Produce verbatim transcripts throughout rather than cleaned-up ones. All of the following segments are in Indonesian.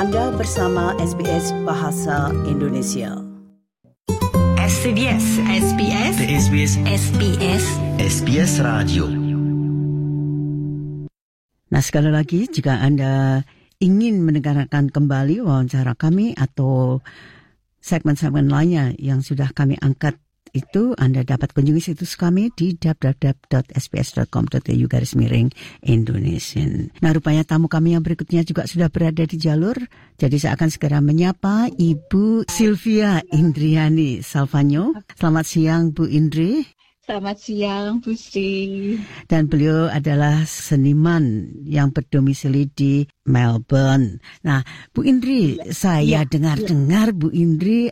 Anda bersama S B S Bahasa Indonesia. S B S, S B S, S B S, S B S, S B S Radio. Nah, sekali lagi jika Anda ingin mendengarkan kembali wawancara kami atau segmen-segmen lainnya yang sudah kami angkat, itu Anda dapat kunjungi situs kami di w w w dot s b s dot com dot a u garis miring Indonesian. Nah, rupanya tamu kami yang berikutnya juga sudah berada di jalur. Jadi saya akan segera menyapa Ibu Sylvia Indriani Salvanyo. Selamat siang, Bu Indri. Selamat siang, Bu Sri. Dan beliau adalah seniman yang berdomisili di Melbourne. Nah, Bu Indri, saya ya, dengar-dengar ya. Bu Indri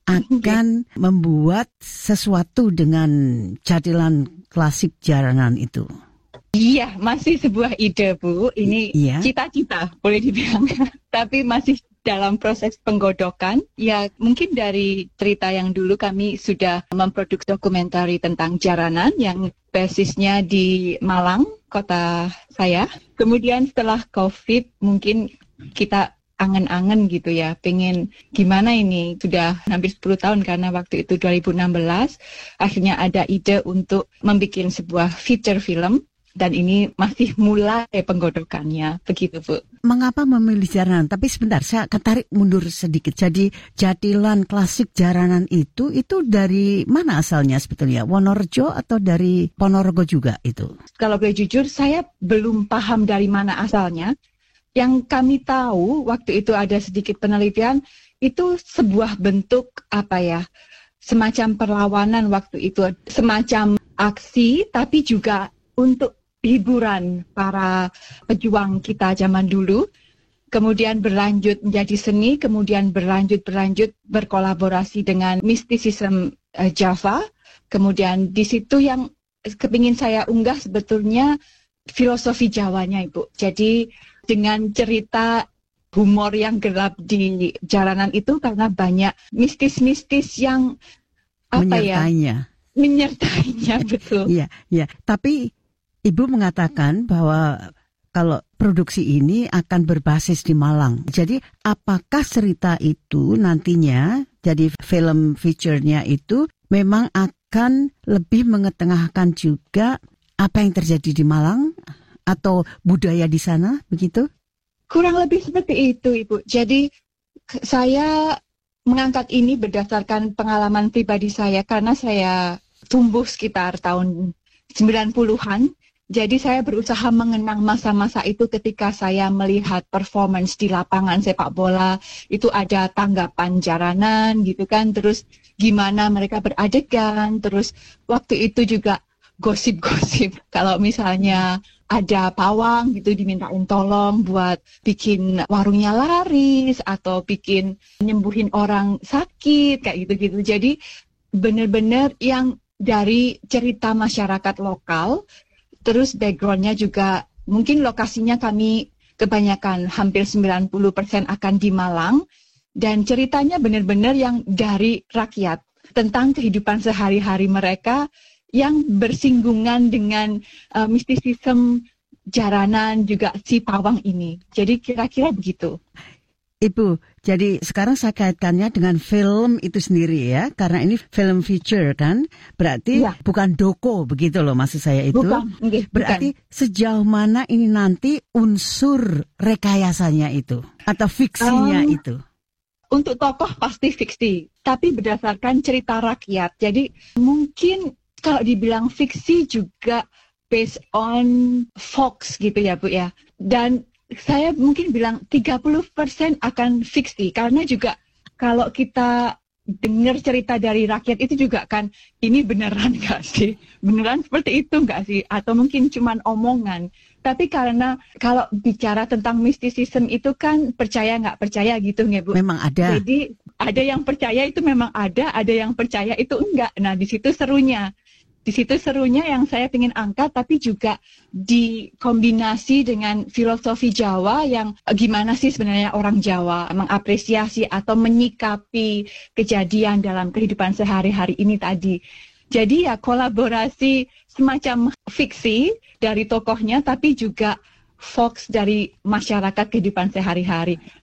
akan membuat sesuatu dengan jadilan klasik jaranan itu. Iya, masih sebuah ide, Bu. Ini iya. cita-cita, boleh dibilang. Tapi masih dalam proses penggodokan. Ya, mungkin dari cerita yang dulu kami sudah memproduksi dokumentari tentang jaranan yang basisnya di Malang, kota saya. Kemudian setelah COVID, mungkin kita angen-angen gitu ya, pengen gimana ini, sudah hampir sepuluh tahun karena waktu itu dua ribu enam belas, akhirnya ada ide untuk membuat sebuah feature film, dan ini masih mulai penggodokannya, begitu Bu. Mengapa memilih jaranan? Tapi sebentar, saya akan tarik mundur sedikit. Jadi jadilan klasik jaranan itu, itu dari mana asalnya sebetulnya? Wonorejo atau dari Ponorogo juga itu? Kalau boleh jujur, saya belum paham dari mana asalnya. Yang kami tahu waktu itu ada sedikit penelitian, itu sebuah bentuk apa ya, semacam perlawanan waktu itu, semacam aksi, tapi juga untuk hiburan para pejuang kita zaman dulu. Kemudian berlanjut menjadi seni, kemudian berlanjut-berlanjut berkolaborasi dengan mistisisme uh, Java. Kemudian di situ yang kepingin saya unggah sebetulnya filosofi Jawanya, Ibu. Jadi dengan cerita humor yang gelap di jalanan itu karena banyak mistis-mistis yang apa menyertainya. ya? Menyertainya, betul. Iya, iya. Tapi Ibu mengatakan bahwa kalau produksi ini akan berbasis di Malang. Jadi apakah cerita itu nantinya jadi film feature-nya itu memang akan lebih mengetengahkan juga apa yang terjadi di Malang atau budaya di sana, begitu? Kurang lebih seperti itu, Ibu. Jadi saya mengangkat ini berdasarkan pengalaman pribadi saya karena saya tumbuh sekitar tahun sembilan puluhan. Jadi saya berusaha mengenang masa-masa itu ketika saya melihat performance di lapangan sepak bola. Itu ada tanggapan jaranan gitu kan, terus gimana mereka beradegan, terus waktu itu juga gosip-gosip kalau misalnya ada pawang gitu dimintain tolong buat bikin warungnya laris atau bikin nyembuhin orang sakit kayak gitu-gitu. Jadi benar-benar yang dari cerita masyarakat lokal, terus backgroundnya juga mungkin lokasinya kami kebanyakan hampir sembilan puluh persen akan di Malang, dan ceritanya benar-benar yang dari rakyat tentang kehidupan sehari-hari mereka yang bersinggungan dengan uh, mistisisme jaranan juga si pawang ini. Jadi kira-kira begitu. Ibu, jadi sekarang saya kaitkannya dengan film itu sendiri ya, karena ini film feature kan, berarti ya. Bukan doko begitu loh maksud saya itu. Bukan, okay, berarti bukan. Sejauh mana ini nanti unsur rekayasanya itu atau fiksinya um, itu? Untuk tokoh pasti fiksi, tapi berdasarkan cerita rakyat. Jadi mungkin kalau dibilang fiksi juga based on Fox gitu ya Bu ya. Dan saya mungkin bilang tiga puluh persen akan fiksi karena juga kalau kita dengar cerita dari rakyat itu juga kan ini beneran nggak sih? Beneran seperti itu nggak sih? Atau mungkin cuman omongan. Tapi karena kalau bicara tentang mistisisme itu kan percaya nggak percaya gitu nggak Bu? Memang ada. Jadi ada yang percaya itu memang ada, ada yang percaya itu enggak. Nah di situ serunya. Di situ serunya yang saya ingin angkat, tapi juga dikombinasi dengan filosofi Jawa yang gimana sih sebenarnya orang Jawa mengapresiasi atau menyikapi kejadian dalam kehidupan sehari-hari ini tadi. Jadi ya kolaborasi semacam fiksi dari tokohnya, tapi juga Fox dari masyarakat kehidupan sehari-hari.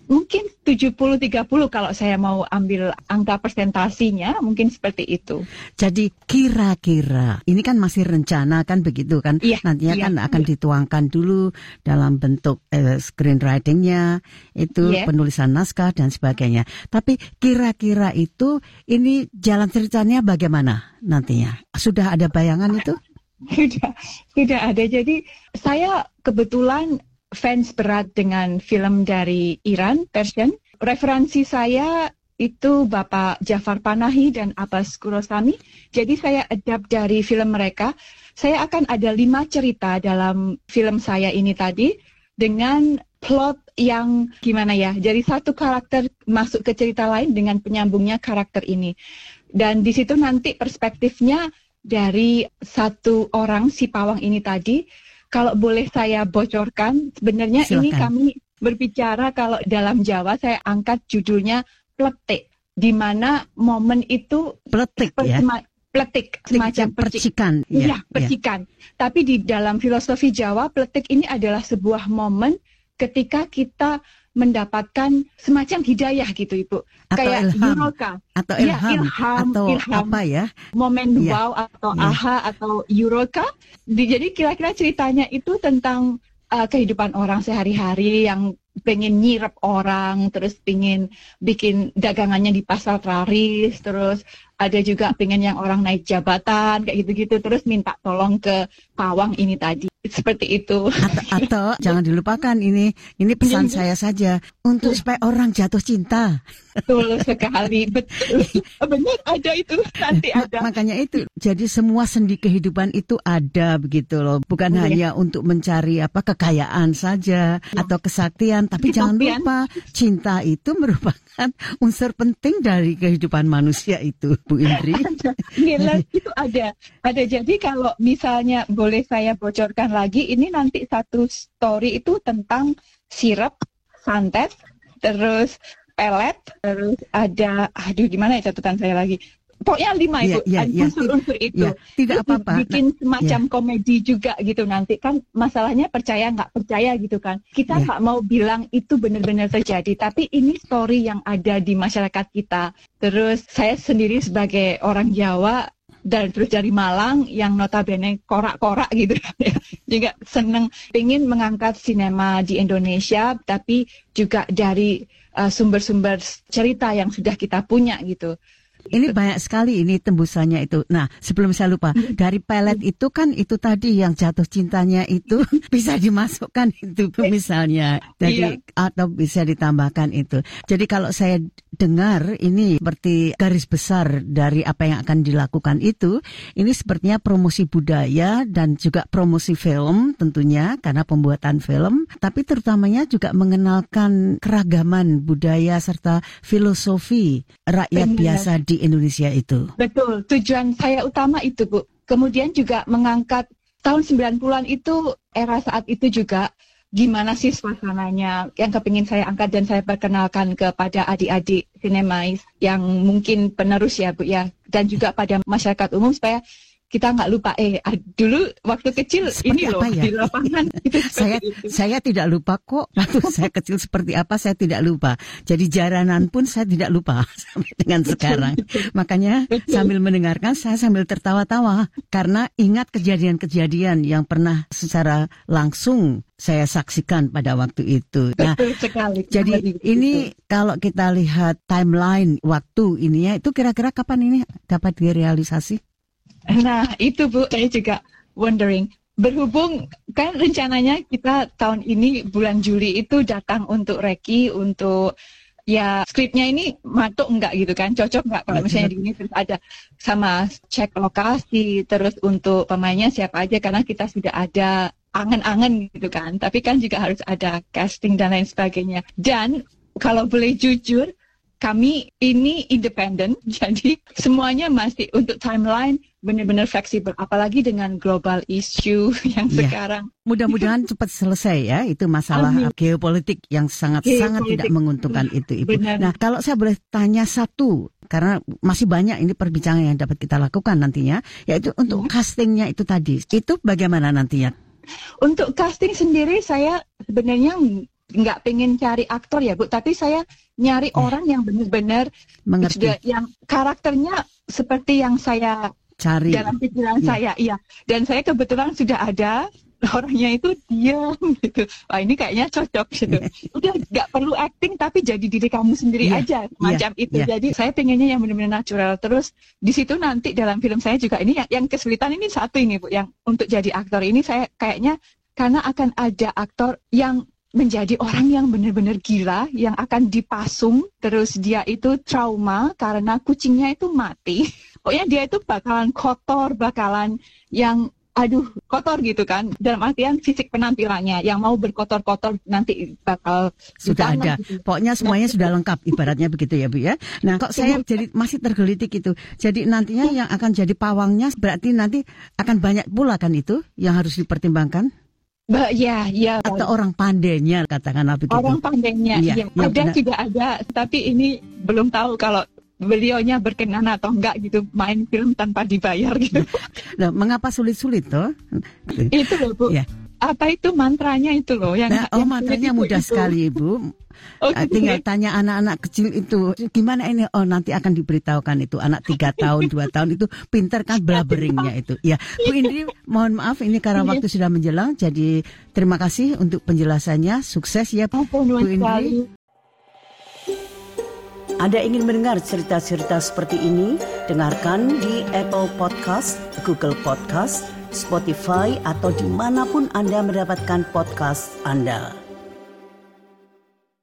mungkin tujuh puluh tiga puluh kalau saya mau ambil angka persentasinya, mungkin seperti itu. Jadi kira-kira, ini kan masih rencana kan begitu kan? Iya, Nantinya iya, kan akan iya. dituangkan dulu dalam bentuk eh, screenwriting-nya, itu Iya. penulisan naskah dan sebagainya. Tapi kira-kira itu, ini jalan ceritanya bagaimana nantinya? Sudah ada bayangan itu? Sudah, sudah ada. Jadi saya kebetulan fans berat dengan film dari Iran, Persian. Referensi saya itu Bapak Jafar Panahi dan Abbas Kurosami. Jadi saya adapt dari film mereka. Saya akan ada lima cerita dalam film saya ini tadi dengan plot yang gimana ya. Jadi satu karakter masuk ke cerita lain dengan penyambungnya karakter ini. Dan di situ nanti perspektifnya dari satu orang si pawang ini tadi. Kalau boleh saya bocorkan, sebenarnya Silakan. ini kami berbicara kalau dalam Jawa saya angkat judulnya pletik, di mana momen itu Pletik ya? persema- pletik, semacam percik. percikan. Iya, Ya, percikan. Tapi di dalam filosofi Jawa, pletik ini adalah sebuah momen ketika kita mendapatkan semacam hidayah gitu, Ibu. Atau Kayak ilham. Eureka. Atau Iya, ilham, ilham, atau ilham. apa ya? Momen Iya. wow atau Iya. aha atau Eureka. Di- Jadi kira-kira ceritanya itu tentang uh, kehidupan orang sehari-hari yang pengen nyirep orang, terus pengen bikin dagangannya di pasar laris, terus ada juga pengen yang orang naik jabatan, kayak gitu-gitu, terus minta tolong ke pawang ini tadi. Seperti itu. Atau, atau jangan dilupakan ini, ini pesan Iya. saya saja untuk supaya orang jatuh cinta. Betul sekali, betul. Benar, ada itu, nanti Ma- ada. makanya itu, jadi semua sendi kehidupan itu ada begitu loh, bukan Iya. hanya untuk mencari apa kekayaan saja atau kesaktian, tapi jangan Kesaktian. lupa cinta itu merupakan unsur penting dari kehidupan manusia itu, Bu Indri. Gila, itu ada. Ada. Jadi kalau misalnya boleh saya bocorkan lagi, ini nanti satu story itu tentang sirup, santet, terus pelet, terus ada, aduh gimana ya catatan saya lagi. Pokoknya lima Iya, itu, iya, ada iya. unsur-unsur itu. Ya, tidak Terus apa-apa. bikin semacam komedi juga gitu nanti. Kan masalahnya percaya nggak percaya gitu kan. Kita Ya. nggak mau bilang itu benar-benar terjadi. Tapi ini story yang ada di masyarakat kita. Terus saya sendiri sebagai orang Jawa, dan terus dari Malang yang notabene korak-korak gitu ya. Juga seneng pengen mengangkat sinema di Indonesia, tapi juga dari uh, sumber-sumber cerita yang sudah kita punya gitu. Ini banyak sekali ini tembusannya itu. Nah, sebelum saya lupa, dari pelet itu kan itu tadi yang jatuh cintanya itu bisa dimasukkan itu misalnya. Jadi Iya. atau bisa ditambahkan itu. Jadi kalau saya dengar ini seperti garis besar dari apa yang akan dilakukan itu, ini sepertinya promosi budaya dan juga promosi film tentunya karena pembuatan film, tapi terutamanya juga mengenalkan keragaman budaya serta filosofi rakyat Benar. biasa di Indonesia itu. Betul, tujuan saya utama itu, Bu. Kemudian juga mengangkat tahun sembilan puluhan itu, era saat itu juga gimana sih suasananya yang kepingin saya angkat dan saya perkenalkan kepada adik-adik sinemais yang mungkin penerus ya, Bu ya, dan juga pada masyarakat umum supaya kita nggak lupa eh ah, dulu waktu kecil Seperti ini loh apa ya? di lapangan itu Saya seperti itu. saya tidak lupa kok. Waktu saya kecil seperti apa saya tidak lupa. Jadi jaranan pun saya tidak lupa sampai dengan sekarang. Makanya Betul. sambil mendengarkan saya sambil tertawa-tawa karena ingat kejadian-kejadian yang pernah secara langsung saya saksikan pada waktu itu. Nah, Betul sekali. jadi Begitu. ini kalau kita lihat timeline waktu ini ya, itu kira-kira kapan ini dapat direalisasi? Nah, itu Bu, saya juga wondering. Berhubung kan rencananya kita tahun ini bulan Juli itu datang untuk reki, untuk ya skripnya ini matuk enggak gitu kan, cocok enggak kalau misalnya di ini, terus ada sama cek lokasi, terus untuk pemainnya siapa aja karena kita sudah ada angen-angen gitu kan. Tapi kan juga harus ada casting dan lain sebagainya. Dan kalau boleh jujur, kami ini independen, jadi semuanya masih untuk timeline benar-benar fleksibel, apalagi dengan global issue yang Ya. sekarang. Mudah-mudahan cepat selesai ya, itu masalah Amin. geopolitik yang sangat-sangat Geopolitik. tidak menguntungkan itu, Ibu. Benar. Nah, kalau saya boleh tanya satu, karena masih banyak ini perbincangan yang dapat kita lakukan nantinya, yaitu untuk castingnya itu tadi. Itu bagaimana nantinya? Untuk casting sendiri saya sebenarnya nggak pengen cari aktor ya Bu, tapi saya nyari Hmm. orang yang benar-benar Mengerti. sudah yang karakternya seperti yang saya Cari. dalam pikiran Iya. saya, iya. Dan saya kebetulan sudah ada orangnya itu diam gitu. Wah ini kayaknya cocok gitu. Udah nggak perlu acting tapi jadi diri kamu sendiri Iya, aja macam iya, itu. iya. Jadi saya pengennya yang benar-benar natural. Terus di situ nanti dalam film saya juga ini yang, yang kesulitan ini satu ini Bu, yang untuk jadi aktor ini saya kayaknya karena akan ada aktor yang menjadi orang yang benar-benar gila, yang akan dipasung, terus dia itu trauma karena kucingnya itu mati. Pokoknya dia itu bakalan kotor, bakalan yang aduh kotor gitu kan, dalam artian fisik penampilannya yang mau berkotor-kotor nanti bakal Sudah ditangkap ada. gitu. Pokoknya semuanya sudah lengkap ibaratnya begitu ya Bu ya. Nah kok saya jadi masih tergelitik itu. Jadi nantinya yang akan jadi pawangnya berarti nanti akan banyak pula kan itu yang harus dipertimbangkan? Ba- ya, ya. Atau orang pandainya katakanlah begitu. Orang pandainya, Iya, ya, iya, ada benar. tidak ada, tapi ini belum tahu kalau beliaunya berkenan atau enggak gitu main film tanpa dibayar gitu. Nah, mengapa sulit-sulit toh? Itu loh Bu. Ya. Apa itu mantranya itu loh yang Nah, oh yang mantranya sulit itu, mudah itu. sekali Ibu. Oh, Eh, gitu Tinggal ya? tanya anak-anak kecil itu gimana ini, oh nanti akan diberitahukan itu anak tiga tahun dua tahun itu pinter kan blaberingnya itu ya. Bu Indri mohon maaf ini karena waktu sudah menjelang, jadi terima kasih untuk penjelasannya, sukses ya Bu Apa nuwun Indri. sekali. Anda ingin mendengar cerita-cerita seperti ini? Dengarkan di Apple Podcast, Google Podcast, Spotify, atau dimanapun Anda mendapatkan podcast Anda.